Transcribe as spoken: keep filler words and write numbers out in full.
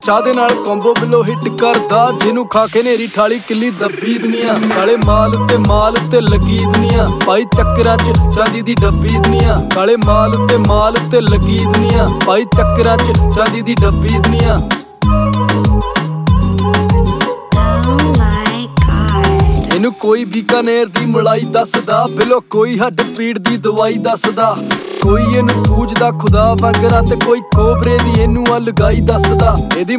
ਚਾਹ ਦੇ ਨਾਲ ਕੰਬੋ ਬਿਲੋ ਹਿੱਟ ਕਰਦਾ, ਜਿਹਨੂੰ ਖਾ ਕੇ ਨੇਰੀ ਠਾਲੀ ਕਿੱਲੀ ਦੱਬੀ ਦੁਨੀਆ। ਕਾਲੇ ਮਾਲ ਤੇ ਮਾਲ ਤੇ ਲੱਗੀ ਦੁਨੀਆ, ਪਾਈ ਚੱਕਰਾਂ ਚ ਚਾਂਦੀ ਦੀ ਡੱਬੀ ਦੁਨੀਆ। ਕਾਲੇ ਮਾਲ ਤੇ ਮਾਲ ਤੇ ਲੱਗੀ ਦੁਨੀਆ, ਪਾਈ ਚੱਕਰਾਂ ਚ ਚਾਂਦੀ ਦੀ ਡੱਬੀ ਦੁਨੀਆ। ਇਹਨੂੰ ਕੋਈ ਬੀਕਾਨੇਰ ਦੀ ਮਲਾਈ ਦੱਸਦਾ, ਬਿਲੋ ਕੋਈ ਹੱਡ ਪੀੜ ਦੀ ਦਵਾਈ ਦੱਸਦਾ। ਕੋਈ ਇਹਨੂੰ ਪੂਜਦਾ ਖੁਦਾ ਵਾਂਗਰਾਂ ਤੇ ਕੋਈ ਕੋਬਰੇ ਦੀ ਇਹਨੂੰ ਆ ਲਗਾਈ ਦੱਸਦਾ। ਇਹਦੀ